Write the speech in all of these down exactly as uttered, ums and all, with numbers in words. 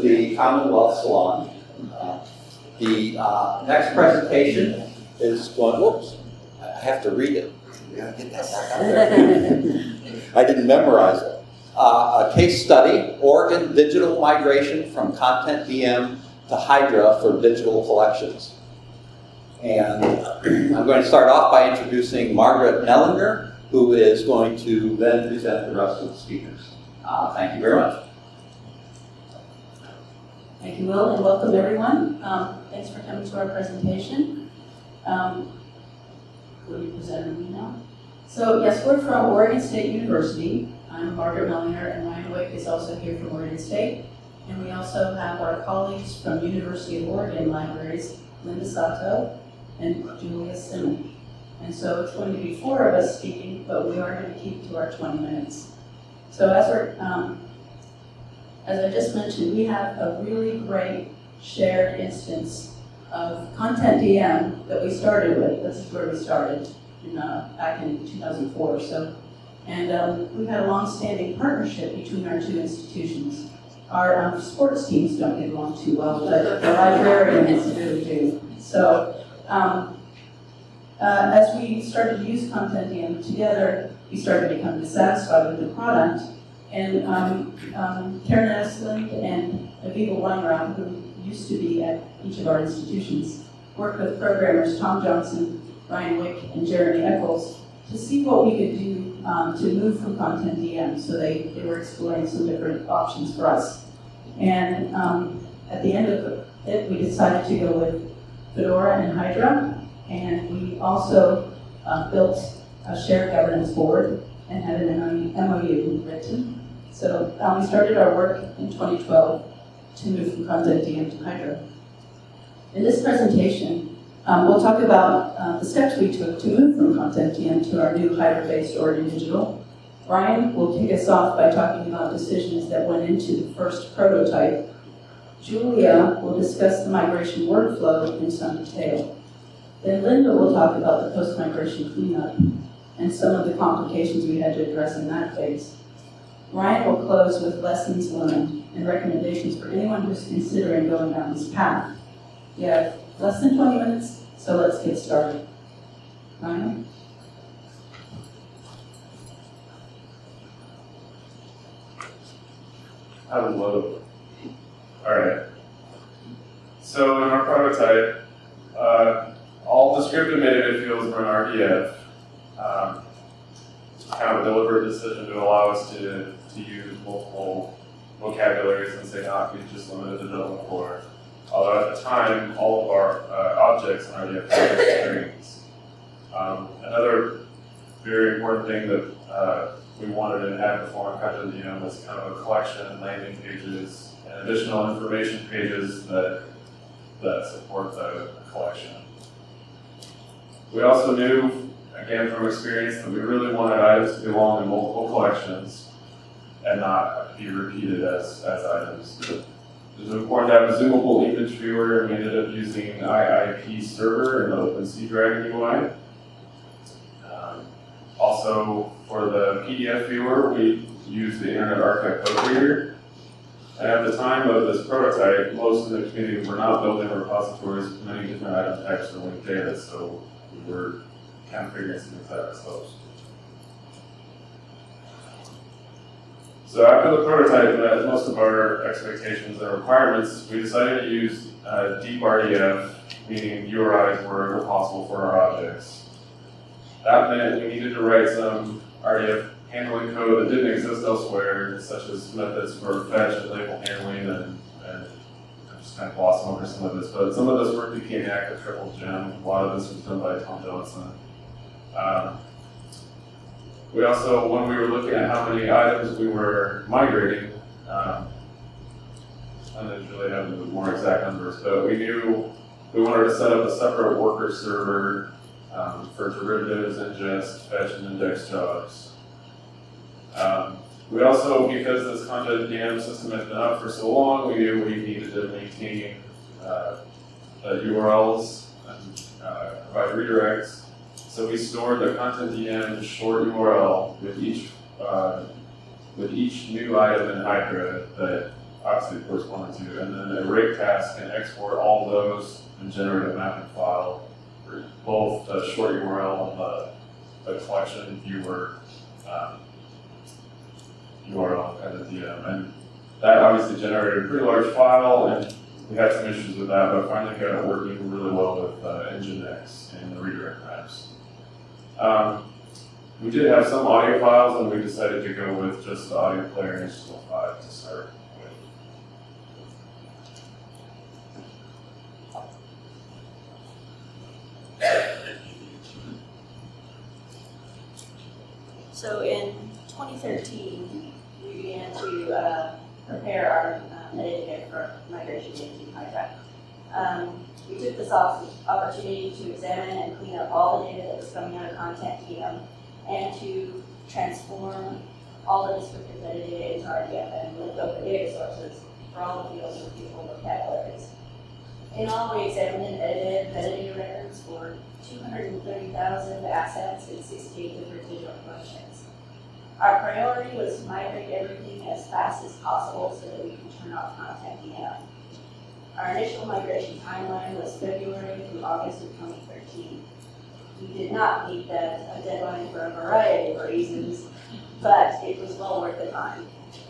the Commonwealth Salon. Uh, the uh, next presentation is going, whoops, I have to read it. We gotta get that back out there. I didn't memorize it. Uh, a case study, Oregon digital migration from Content D M to Hydra for digital collections. And I'm going to start off by introducing Margaret Mellinger, who is going to then present the rest of the speakers. Uh, thank you very much. Thank you, Will, and welcome everyone. Um, thanks for coming to our presentation. Um, will you present me now? So yes, we're from Oregon State University. I'm Margaret Mellinger, and Ryan Wick is also here from Oregon State. And we also have our colleagues from University of Oregon Libraries, Linda Sato and Julia Simon. And so it's going to be four of us speaking, but we are going to keep to our twenty minutes. So as we're, um, as I just mentioned, we have a really great shared instance of Content D M that we started with. This is where we started in, uh, back in two thousand four or so. And um, we've had a long-standing partnership between our two institutions. Our um, sports teams don't get along too well, but the librarians really do. So um, uh, as we started to use Content D M together, we started to become dissatisfied with the product. And um, um, Karen Esland and Aviva Weinraub, who used to be at each of our institutions, worked with programmers Tom Johnson, Ryan Wick, and Jeremy Eccles to see what we could do um, to move from Content D M. So they, they were exploring some different options for us. And um, at the end of it, we decided to go with Fedora and Hydra. And we also uh, built a shared governance board and had an M O U written. So um, we started our work in twenty twelve to move from Content D M to Hydra. In this presentation, um, we'll talk about uh, the steps we took to move from Content D M to our new Hydra-based Oregon Digital. Ryan will kick us off by talking about decisions that went into the first prototype. Julia will discuss the migration workflow in some detail. Then Linda will talk about the post-migration cleanup and some of the complications we had to address in that phase. Ryan will close with lessons learned and recommendations for anyone who's considering going down this path. We have less than twenty minutes, so let's get started. Ryan? Hello. All right. So in our prototype, uh, all descriptive metadata fields were in R D F. Um, kind of a deliberate decision to allow us to, to use multiple vocabularies and say not be just limited to development core. Although at the time, all of our uh, objects in R D F were strings. Um, another very important thing that uh, we wanted to have before in Content D M was kind of a collection, landing pages, and additional information pages that, that support the collection. We also knew, again from experience, that we really wanted items to belong in multiple collections and not be repeated as, as items. It was important to have a zoomable image viewer, and we ended up using I I P server and the OpenSea Dragon U I. Um, also, for the P D F viewer, we used the Internet Archive Code Reader. And at the time of this prototype, most of the community were not building repositories with many different item types or linked data, so we were kind of figuring some things out ourselves. So after the prototype met most of our expectations and requirements, we decided to use uh, deep R D F, meaning U R Is wherever possible for our objects. That meant we needed to write some R D F handling code that didn't exist elsewhere, such as methods for fetch and label handling, and, and I just kind of glossed over some of this, but some of this work became active triple gem. A lot of this was done by Tom Johnson. Um, we also, when we were looking at how many items we were migrating, um, I didn't really have the more exact numbers, but we knew we wanted to set up a separate worker server um, for derivatives, ingest, fetch, and index jobs. Um, we also, because this Content D M system had been up for so long, we knew we needed to maintain uh, the U R Ls and uh, provide redirects. So we stored the Content D M short U R L with each uh, with each new item in Hydra that obviously corresponding to, and then a rake task can export all those and generate a mapping file for both a short U R L and the, the collection viewer um, U R L kind of D M. And that obviously generated a pretty large file, and we had some issues with that, but finally got it working really well with uh, Nginx and the redirect maps. Um, we did have some audio files, and we decided to go with just the audio player in H T M L five to start with. So in twenty thirteen, we began to uh, prepare our uh, metadata for migration into Hydra. Um, we took this op opportunity to examine and clean up all the data that was coming out of Content D M and to transform all the descriptive metadata into R D F and link open data sources for all the fields with useful vocabularies. In all, we examined and edited metadata records for two hundred thirty thousand assets in sixty-eight different digital collections. Our priority was to migrate everything as fast as possible so that we can turn off Content D M. Our initial migration timeline was February through August of twenty thirteen. We did not meet that deadline for a variety of reasons, but it was well worth the time.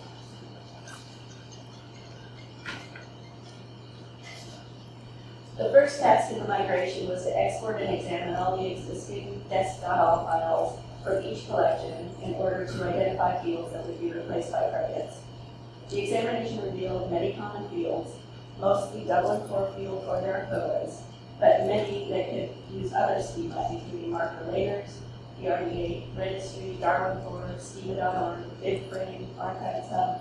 The first task in the migration was to export and examine all the existing desk.all files from each collection in order to identify fields that would be replaced by predicates. The examination revealed many common fields, mostly Dublin core fields or their equivalents, but many that could use other schema, including marker layers, D R D A, registry, Darwin core, schema dot org, BibFrame, Archives Hub,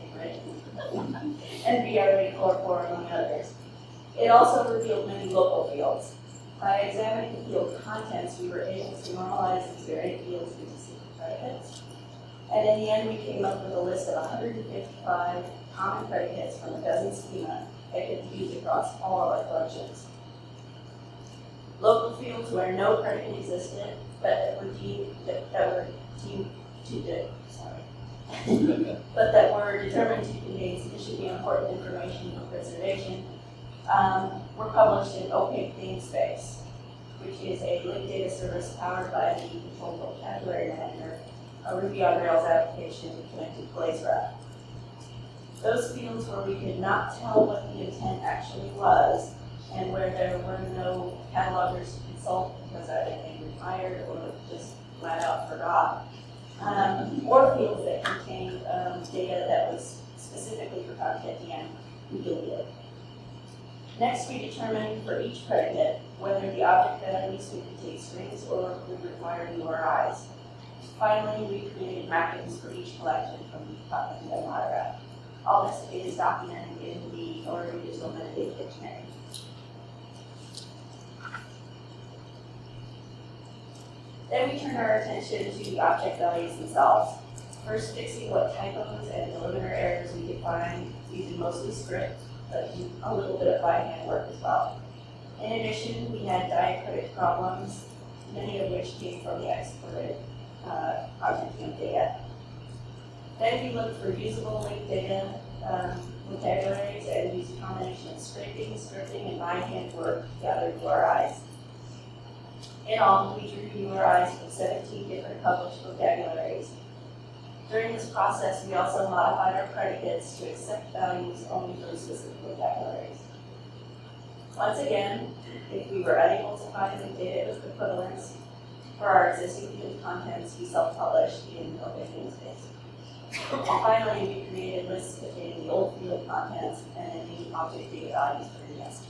and B R A core core, among others. It also revealed many local fields. By examining the field contents, we were able to normalize these varied fields into single predicates. And in the end, we came up with a list of one hundred fifty-five common predicates from a dozen schema that could be used across all of our collections. Local fields where no predicate existed, but that were deemed that, that were deemed to do, sorry, but that were determined to contain sufficiently important information for preservation, um, were published in Opaque Namespace, which is a linked data service powered by the Controlled Vocabulary Manager, a Ruby on Rails application connected to Blazewrap. Those fields where we could not tell what the intent actually was and where there were no catalogers to consult because either they retired or just flat out forgot, um, or fields that contained um, data that was specifically for Content D M, we deleted. Next, we determined for each predicate whether the object values would contain strings or would require U R Is. Finally, we created mappings for each collection from the Content D M autograph. All this is documented in the Oregon Digital Metadata Dictionary. Then we turned our attention to the object values themselves. First, fixing what typos and preliminary errors we could find using mostly script, but a little bit of by-hand work as well. In addition, we had diacritic problems, many of which came from the exported uh, Content D M data. Then we looked for usable linked data um, vocabularies and used a combination of scraping, scripting, and by-hand work to gather U R Is. In all, we drew U R Is from seventeen different published vocabularies. During this process, we also modified our predicates to accept values only for specific vocabularies. Once again, if we were unable to find the data equivalents for our existing field contents, we self-published in Open Namespace. And finally, we created lists containing the old field contents and then the object data values for the next.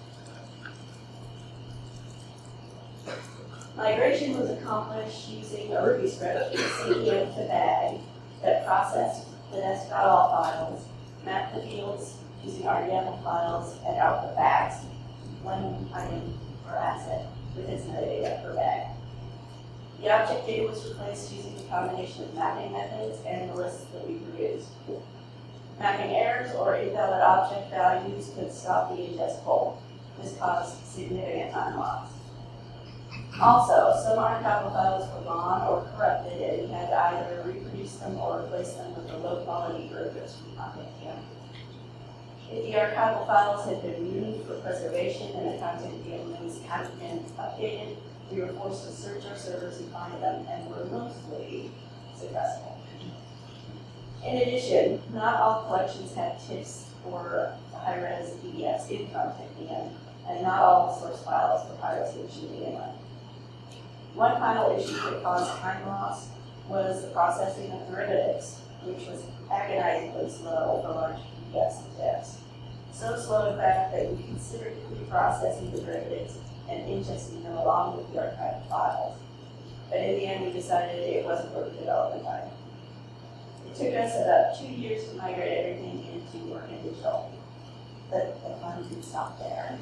Migration was accomplished using a Ruby script, C D M to bag, that processed the desk.all files, mapped the fields using R D F files, and output bags, one item per asset with its metadata per bag. The object data was replaced using a combination of mapping methods and the lists that we produced. Mapping errors or invalid object values could stop the ingest poll. This caused significant time loss. Also, some archival files were gone or corrupted, and we had to either reproduce them or replace them with a low-quality derivatives from Content D M. If the archival files had been removed for preservation and the content families hadn't been updated, we were forced to search our servers and find them, and were mostly successful. In addition, not all collections had TIFFs or high-res P D Fs in content and, and not all source files were piracy to begin with. One final issue that caused time loss was the processing of derivatives, which was agonizingly slow for large P D Fs and TIFFs. So slow, in fact, that we considered pre-processing the derivatives and ingesting them along with the archived files. But in the end, we decided it wasn't worth the development time. It took us about two years to migrate everything into Oregon Digital. But the fun didn't stop there.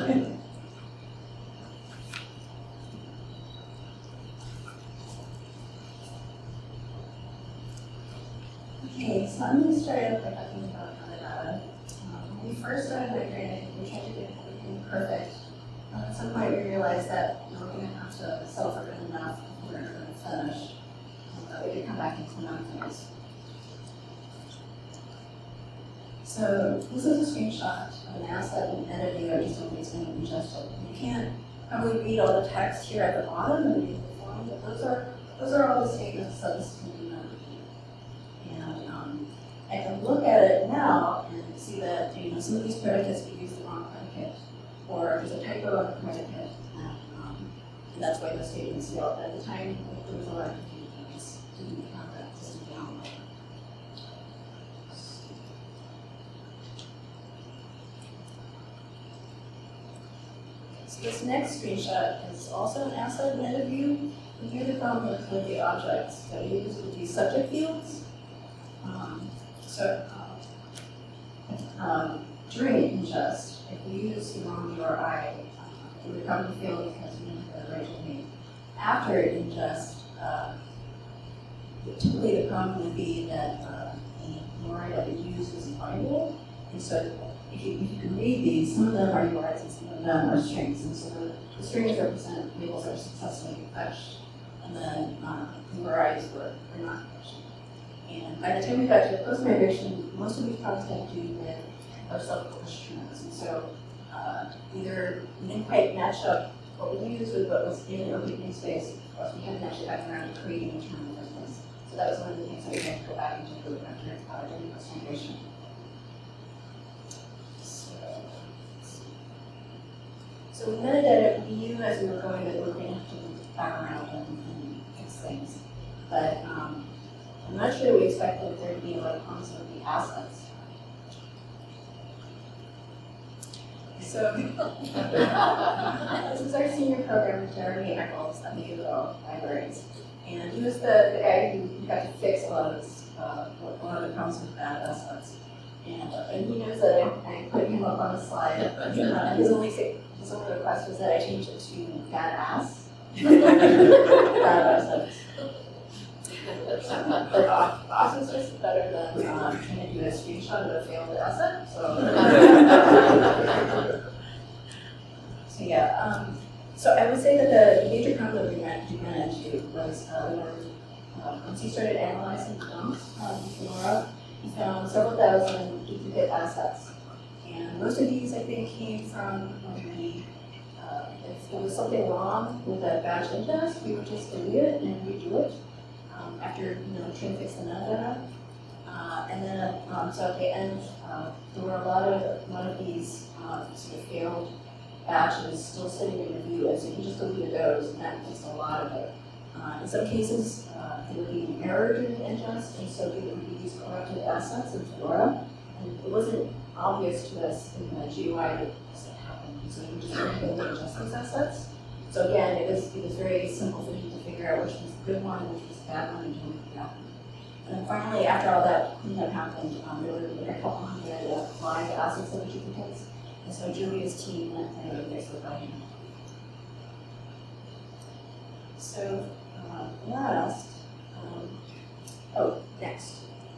Okay, so I'm going to start out by talking about Canada. Um, when we first started migrating, we tried to get everything perfect. Uh, at some point, we realized that we were going to have to settle for good enough if we were going to finish. Uh, we could come back into non-phase. So this is a screenshot of an asset in metadata just when it's been ingested. You can't probably read all the text here at the bottom and read the form, but those are those are all the statements that this can be done. And um, I can look at it now and see that you know some of these predicates we use the wrong predicate, or there's a typo in the predicate, and, um, and that's why those statements failed. At the time, there was a lot of confusion. I just didn't have that system down. So this next screenshot is also an asset meta view. And here the problem with with the objects that we use with these subject fields. Um, so uh, um, during ingest, if we use the wrong U R I, uh, it would come to fail because we didn't have the right domain. After ingest, uh, typically the problem would be that uh, the U R I that we use isn't findable, and so if you, if you can read these, some of them are U R Is and some of them are strings, and so the, the strings represent labels that are successfully fetched, and then uh, U R Is were, were not fetched. And by the time we got to post-migration, most of these problems had to do with our self-published trends, and so uh, either we didn't quite match up what we used with what was in the open namespace, or we hadn't actually gotten around to creating a term in the first place. So that was one of the things that we had to go back and do after uh, during post-migration. So with metadata, we knew as we were going that we were going to have to look back around and, and fix things. But um, I'm not sure we expected there to be a lot of problems with the assets. So this is our senior programmer, Jeremy Eccles, at the U of O Libraries. And he was the, the guy who got to fix a lot of this, uh, a lot of the problems with bad assets. And, uh, and he knows that I, I put him up on the slide. Uh, and his only his only request was that I change it to bad ass. Bad assets. But uh, this is just better than um, trying to do a screenshot of a failed asset. So, so yeah. Um, so I would say that the major problem that we ran, we ran into was uh, when, uh, once he started analyzing dumps on Fedora, he found several thousand duplicate assets. And most of these, I think, came from when we, uh, if there was something wrong with a batch ingest, we would just delete it and redo it um, after, you know, trying to fix the metadata. Uh, and then, um, so at the end, uh, there were a lot of, a lot of these um, sort of failed batches still sitting in review, and so he just deleted those, and that fixed a lot of it. Uh, in some cases, uh, there would be an error during the ingest, and so we would use corrupted assets in Fedora, and it wasn't obvious to us in the G U I that this had happened, so we just went ahead and adjust those assets. So again, it was it was very simple for him to figure out which was the good one, which was the bad one, and doing that one. And then finally, after all that cleanup happened, um, there were like a couple hundred uh, live assets that were duplicates, and so Julia's team went and fixed it by him. So uh, last, um, oh, next.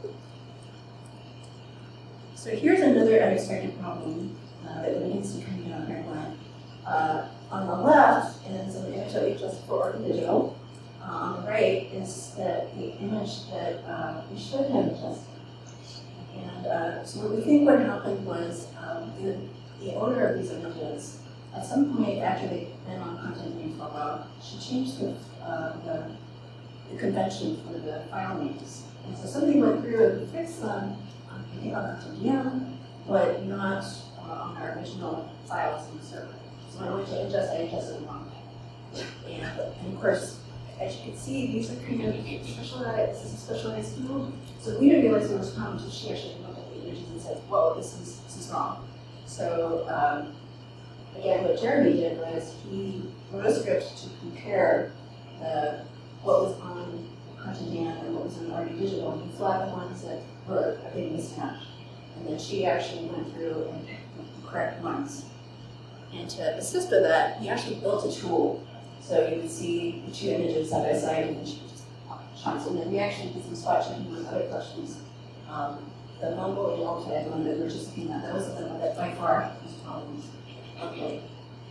So here's another unexpected problem uh, that we need to come down here line. Uh, on the left is an image that we just for Oregon Digital. Uh, on the right is the, the image that uh, we should have just. And uh, so we think what happened was um, the, the owner of these images, at some point after they'd been on content name for a while, she changed the, uh, the, the convention for the file names. And so somebody went through and fixed them, um, I think on R T D M, but not uh, on our original files in the server. So when I went to adjust, I adjusted the wrong thing. And, and of course, as you can see, these are kind of specialized, this is a specialized field. So we didn't realize there was a problem until she actually looked at the images and said, whoa, this is, this is wrong. So um, again, what Jeremy did was he wrote a script to compare the, what was on Content Dan and what was on R D Digital, and he flagged the ones that were a big mismatch. And then she actually went through and picked the correct ones. And to assist with that, he actually built a tool. So you can see the two images side by side, and then she just chunks. And then we actually did some spot checking with other questions. Um, the Mumble and Alt-Tag one that we're just looking at, that was the one that by far was problems. Okay.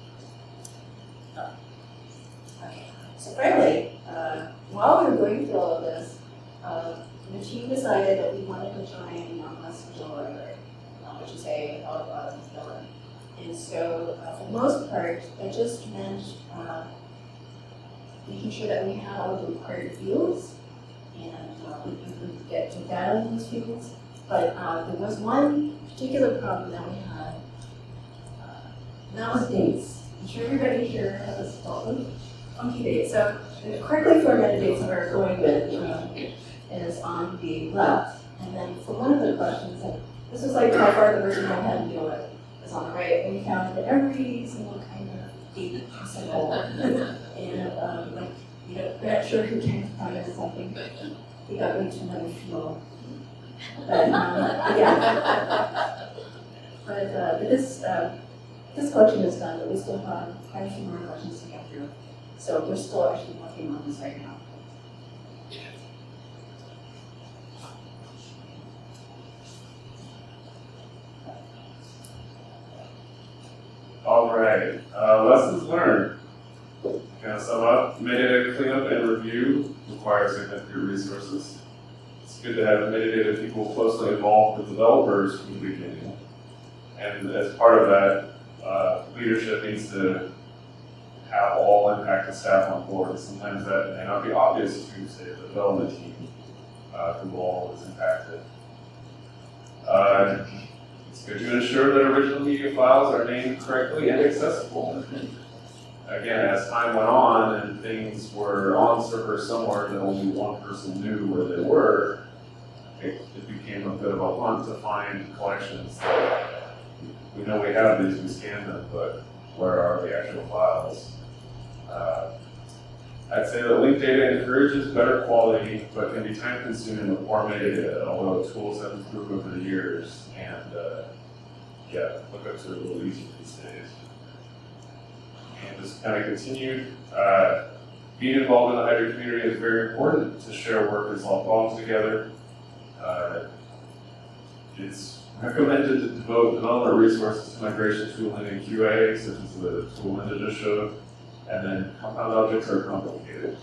Oh. Okay. So finally, uh, while we were going through all of this, uh, the team decided that we wanted to try and normalize the Visual Library, uh, which is a out of Villa. And so, uh, for the most part, that just meant uh, making sure that we had all of the required fields and uh, we could get the data in those fields. But uh, there was one particular problem that we had, uh, and that was dates. I'm sure everybody here has a problem. Funky dates. So the correctly formatted dates that are going with uh, is on the left. And then for one of the questions, and this was like by far the version I had to deal with, is on the right. And we found that every single kind of date symbol, and um, like, you know, we're not sure who came from it or something, but we got moved to another field. But um, yeah. But, uh, but this, uh, this collection is done, but we still have quite a few more questions to get through. So we're still actually working on this right now. All right, uh, lessons learned. Kind of sum up, metadata cleanup and review requires significant resources. It's good to have metadata people closely involved with developers from the beginning. And as part of that, uh, leadership needs to have all impacted staff on board. Sometimes that may not be obvious to, say, the development team uh, who all is impacted. Uh, it's good to ensure that original media files are named correctly and accessible. Again, as time went on and things were on servers somewhere that only one person knew where they were, it, it became a bit of a hunt to find collections that we know we have these, we scan them, but where are the actual files? Uh, I'd say that linked data encourages better quality, but can be time consuming with poor metadata, although tools have improved over the years, and uh, yeah, lookups are a little easier these days. And just kind of continued, uh, being involved in the Hydra community is very important to share work as long bombs together. Uh, it's recommended to devote development resources to migration tooling and Q A, such as the tool Linda just showed. And then compound objects are complicated.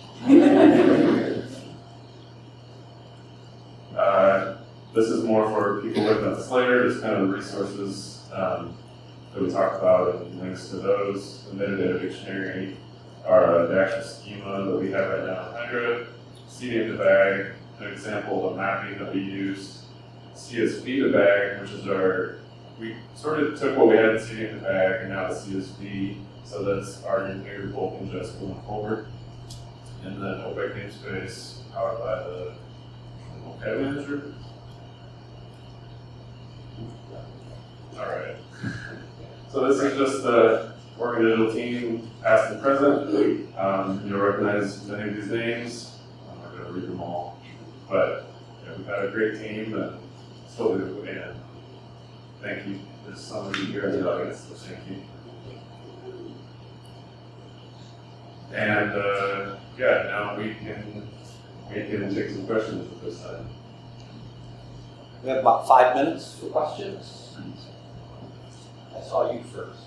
uh, this is more for people looking at this later, just kind of the resources um, that we talked about and links to those. The metadata dictionary are uh, the actual schema that we have right now in Hydra. C D in the bag, an example of mapping that we used. C S V to bag, which is our, we sort of took what we had in C D in the bag and now the C S V. So that's our configured bulk ingest going forward. And then OPEC namespace powered by the Notepad manager. All right. So this is just the Oregon Digital team, past and present. Um, you'll recognize many of these names. I'm not going to read them all, but you know, we've had a great team and still do. And thank you. There's some of you here in the audience, so thank you. And uh, yeah, now we can we can take some questions at this time. We have about five minutes for questions. I saw you first.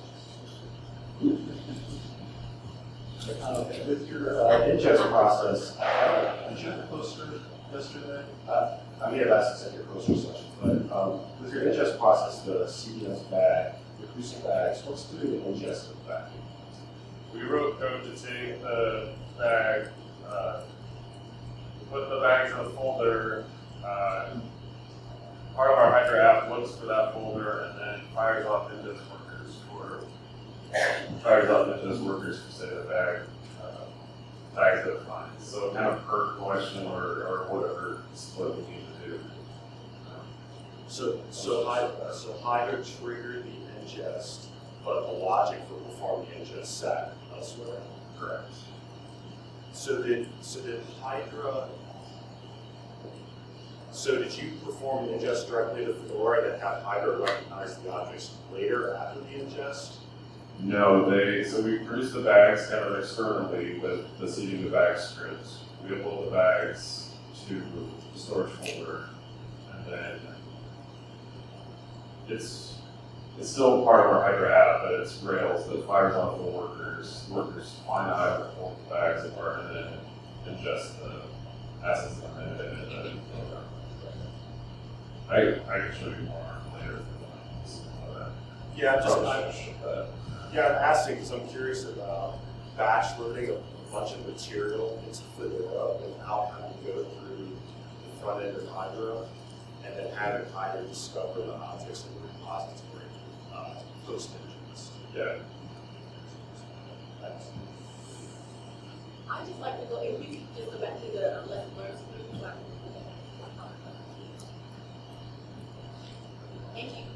Uh, with your uh, ingest process, uh, did you have a poster yesterday? Uh, I may have asked this at your poster session. but um, with your ingest process, the C D S bag, the producing bags, what's doing the ingest of the bag? We wrote code to take the bag, uh, put the bags in a folder. Uh, part of our Hydra app looks for that folder and then fires off Ingest workers for fires off Ingest workers for say the bag uh, bags that it finds. So kind of per question or, or whatever split we need to do. Um, So, so Hydra, so Hydra triggered the ingest, but the logic for performing the ingest sat elsewhere. correct. So did, so did Hydra, so did you perform the ingest directly to Fedora and then have Hydra recognize the objects later after the ingest? No, they, so we produce the bags kind of externally with the seeding the bag script. We upload the bags to the storage folder, and then it's, it's still part of our Hydra app, but it's Rails that fires off the workers. Workers find the Hydra, pull the bags apart, and then ingest the assets in it, and then I, I can show you more later. Yeah, I'm just, I'm, Uh, yeah, I'm asking because I'm curious about batch loading a bunch of material into Fedora without having to go through the front end of Hydra, and then having Hydra discover the objects in the repository uh, post ingest. yeah. I just like to go, if we could just go back to the uh, lesson learned screen. so I can- Thank you.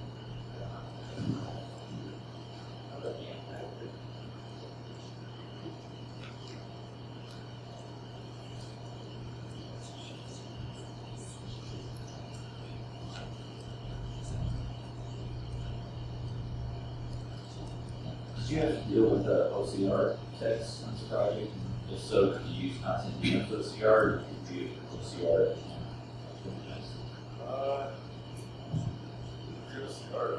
Did you have to deal with the O C R text on this project? If so, could you use content D M's O C R or could you use O C R? Uh, just start.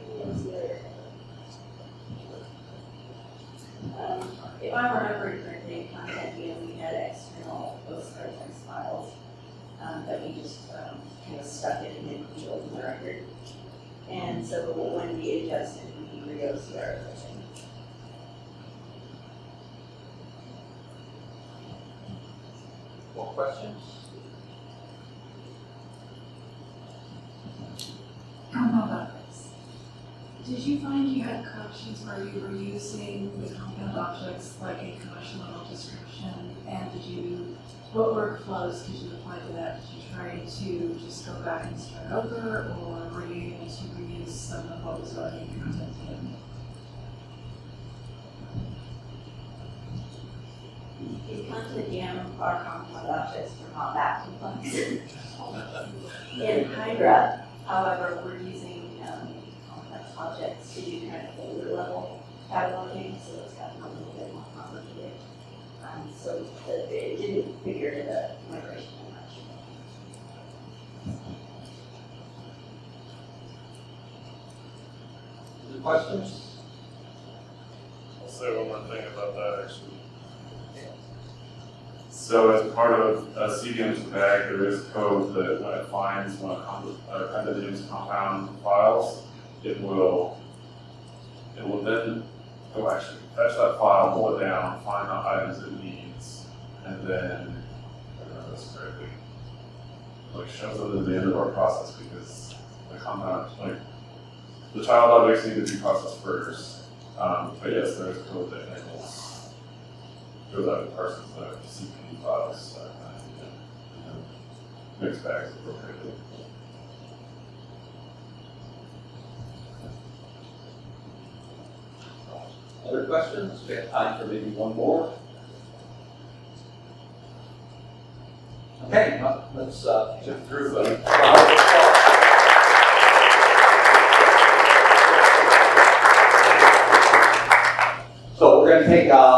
Um, If I remember correctly, content view, we had external postcard text files um, that we just um, kind of stuck it in the field in the record. And so when we adjusted, we re-O C R everything. More questions? I don't know about this. Did you find you had corrections where you were using the compound objects like a commercial level description? And did you, what workflows did you apply to that? Did you try to just go back and start over, or were you able to reuse some of what was already in content in? In content D M, our compound objects were not that complex. In Hydra, however, we're using um, complex objects to do kind of folder level cataloging, so it's gotten a little bit more complicated. Um, so it, it didn't figure into the migration much. Any questions? I'll say one more thing about that actually. So as part of a C D M's bag, there is code that when it finds one of a candidate's compound files, it will it will then go actually fetch that file, pull it down, find the items it needs, and then I don't know this correctly. Like shows up at the end of our process because the compound like the child objects need to be processed first. Um, but yes, there is code that enables goes out and parses the C P U files uh, and, and mix bags appropriately. Other questions? We have time for maybe one more. Okay, well, let's uh, shift through. Uh, so we're going to take uh,